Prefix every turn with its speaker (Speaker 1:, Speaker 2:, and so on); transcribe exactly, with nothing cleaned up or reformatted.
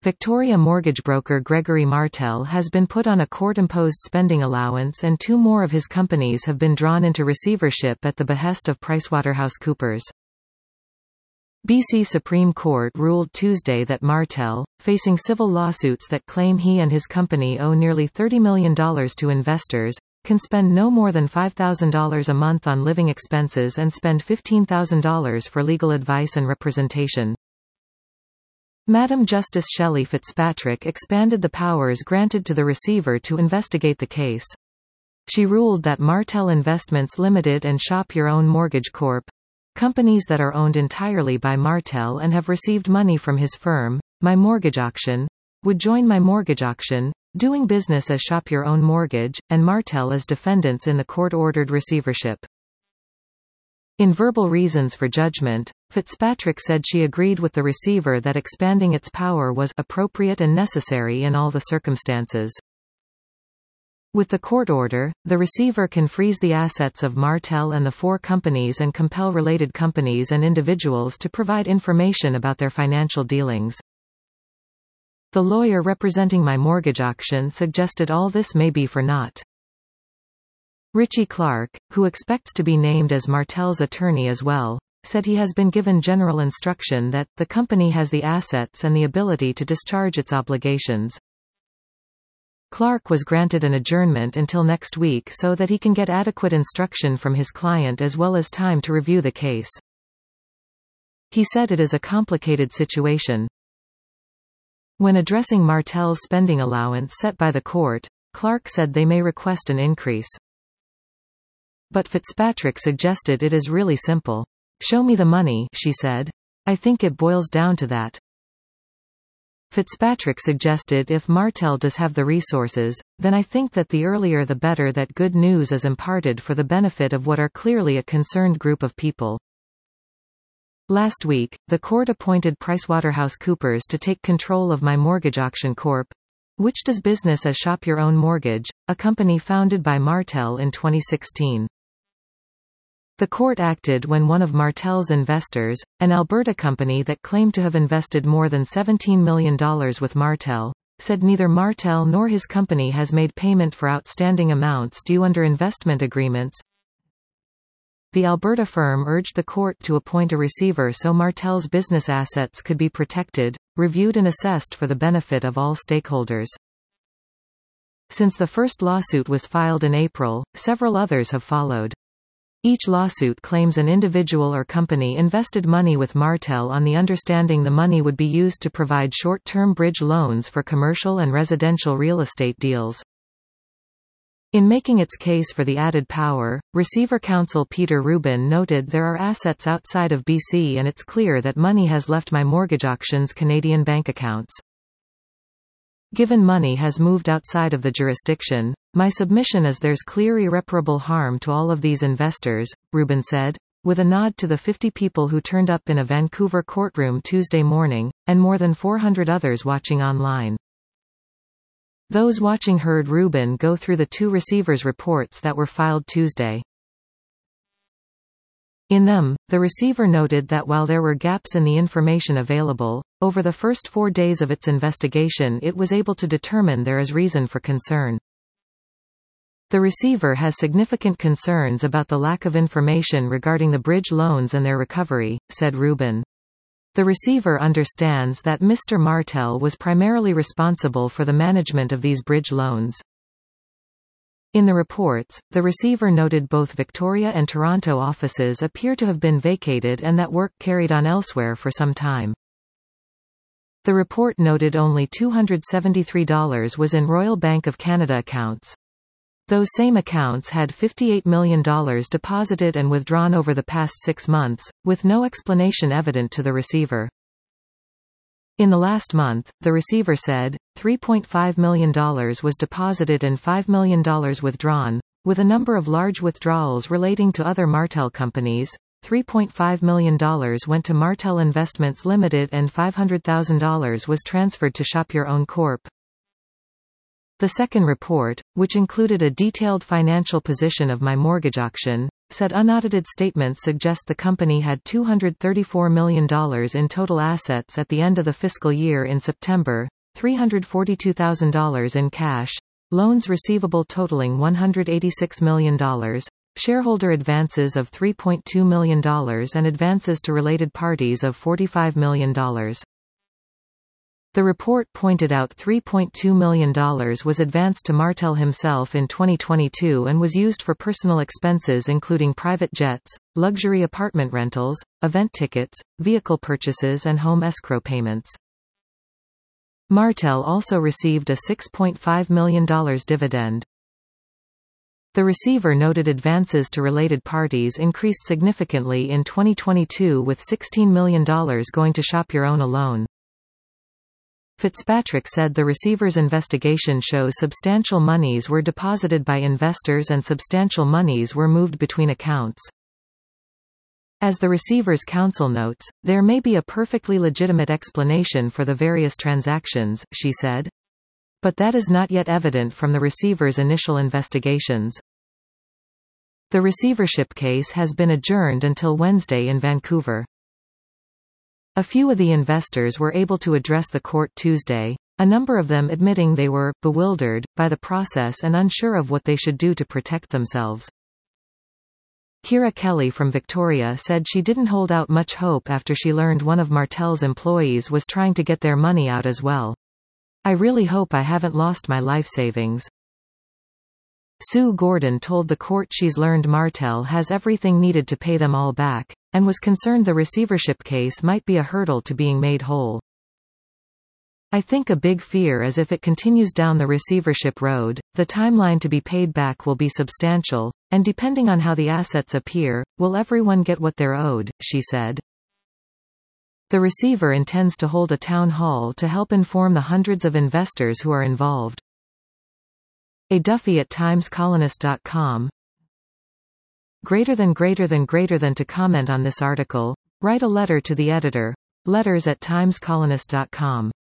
Speaker 1: Victoria mortgage broker Gregory Martel has been put on a court-imposed spending allowance, and two more of his companies have been drawn into receivership at the behest of PricewaterhouseCoopers. B C Supreme Court ruled Tuesday that Martel, facing civil lawsuits that claim he and his company owe nearly thirty million dollars to investors, can spend no more than five thousand dollars a month on living expenses and spend fifteen thousand dollars for legal advice and representation. Madam Justice Shelley Fitzpatrick expanded the powers granted to the receiver to investigate the case. She ruled that Martel Investments Limited and Shop Your Own Mortgage Corp, companies that are owned entirely by Martel and have received money from his firm, My Mortgage Auction, would join My Mortgage Auction, doing business as Shop Your Own Mortgage, and Martel as defendants in the court-ordered receivership. In verbal reasons for judgment, Fitzpatrick said she agreed with the receiver that expanding its power was appropriate and necessary in all the circumstances. With the court order, the receiver can freeze the assets of Martel and the four companies and compel related companies and individuals to provide information about their financial dealings. The lawyer representing My Mortgage Auction suggested all this may be for naught. Richie Clark, who expects to be named as Martel's attorney as well, said he has been given general instruction that the company has the assets and the ability to discharge its obligations. Clark was granted an adjournment until next week so that he can get adequate instruction from his client as well as time to review the case. He said it is a complicated situation. When addressing Martel's spending allowance set by the court, Clark said they may request an increase. But Fitzpatrick suggested it is really simple. Show me the money, she said. I think it boils down to that. Fitzpatrick suggested if Martel does have the resources, then I think that the earlier the better that good news is imparted for the benefit of what are clearly a concerned group of people. Last week, the court appointed PricewaterhouseCoopers to take control of My Mortgage Auction Corp, which does business as Shop Your Own Mortgage, a company founded by Martel in twenty sixteen. The court acted when one of Martel's investors, an Alberta company that claimed to have invested more than seventeen million dollars with Martel, said neither Martel nor his company has made payment for outstanding amounts due under investment agreements. The Alberta firm urged the court to appoint a receiver so Martel's business assets could be protected, reviewed and assessed for the benefit of all stakeholders. Since the first lawsuit was filed in April, several others have followed. Each lawsuit claims an individual or company invested money with Martel on the understanding the money would be used to provide short-term bridge loans for commercial and residential real estate deals. In making its case for the added power, receiver counsel Peter Rubin noted there are assets outside of B C and it's clear that money has left My Mortgage Auction's Canadian bank accounts. Given money has moved outside of the jurisdiction, my submission is there's clear irreparable harm to all of these investors, Rubin said, with a nod to the fifty people who turned up in a Vancouver courtroom Tuesday morning, and more than four hundred others watching online. Those watching heard Rubin go through the two receivers' reports that were filed Tuesday. In them, the receiver noted that while there were gaps in the information available, over the first four days of its investigation it was able to determine there is reason for concern. The receiver has significant concerns about the lack of information regarding the bridge loans and their recovery, said Rubin. The receiver understands that Mister Martel was primarily responsible for the management of these bridge loans. In the reports, the receiver noted both Victoria and Toronto offices appear to have been vacated and that work carried on elsewhere for some time. The report noted only two hundred seventy-three dollars was in Royal Bank of Canada accounts. Those same accounts had fifty-eight million dollars deposited and withdrawn over the past six months, with no explanation evident to the receiver. In the last month, the receiver said, three point five million dollars was deposited and five million dollars withdrawn, with a number of large withdrawals relating to other Martel companies. three point five million dollars went to Martel Investments Limited and five hundred thousand dollars was transferred to Shop Your Own Corp. The second report, which included a detailed financial position of My Mortgage Auction, said unaudited statements suggest the company had two hundred thirty-four million dollars in total assets at the end of the fiscal year in September, three hundred forty-two thousand dollars in cash, loans receivable totaling one hundred eighty-six million dollars, shareholder advances of three point two million dollars and advances to related parties of forty-five million dollars. The report pointed out three point two million dollars was advanced to Martel himself in twenty twenty-two and was used for personal expenses including private jets, luxury apartment rentals, event tickets, vehicle purchases and home escrow payments. Martel also received a six point five million dollars dividend. The receiver noted advances to related parties increased significantly in twenty twenty-two with sixteen million dollars going to Shop Your Own alone. Fitzpatrick said the receiver's investigation shows substantial monies were deposited by investors and substantial monies were moved between accounts. As the receiver's counsel notes, there may be a perfectly legitimate explanation for the various transactions, she said. But that is not yet evident from the receiver's initial investigations. The receivership case has been adjourned until Wednesday in Vancouver. A few of the investors were able to address the court Tuesday, a number of them admitting they were bewildered by the process and unsure of what they should do to protect themselves. Kira Kelly from Victoria said she didn't hold out much hope after she learned one of Martel's employees was trying to get their money out as well. "I really hope I haven't lost my life savings." Sue Gordon told the court she's learned Martel has everything needed to pay them all back, and was concerned the receivership case might be a hurdle to being made whole. "I think a big fear is if it continues down the receivership road, the timeline to be paid back will be substantial, and depending on how the assets appear, will everyone get what they're owed," she said. The receiver intends to hold a town hall to help inform the hundreds of investors who are involved. A Duffy at times colonist dot com. Greater than greater than greater than to comment on this article, write a letter to the editor. Letters at times colonist dot com.